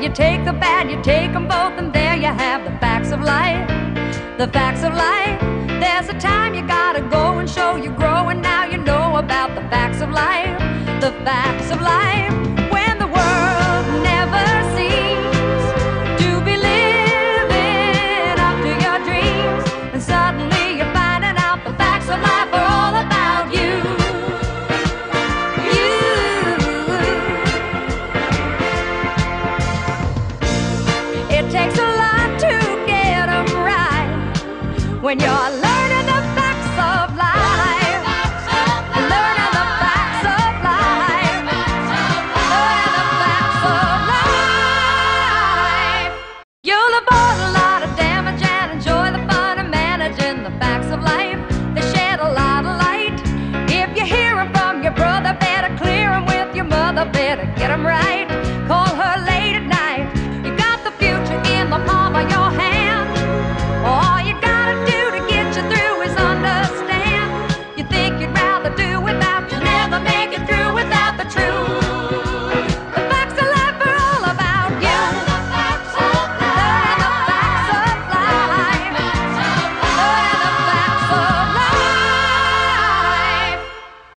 You take the bad, you take them both, and there you have the facts of life. The facts of life. There's a time you gotta go and show you grow, and now you know about the facts of life. The facts of life. When the world never seems to be living up to your dreams, and suddenly you're finding out the facts of life are all about you. It takes a lot to get them right when you're learning the facts of life. Learning the facts of life. Learning the facts of life. You'll avoid a lot of damage and enjoy the fun of managing the facts of life. They shed a lot of light. If you hear them from your brother, better clear them with your mother. Better get 'em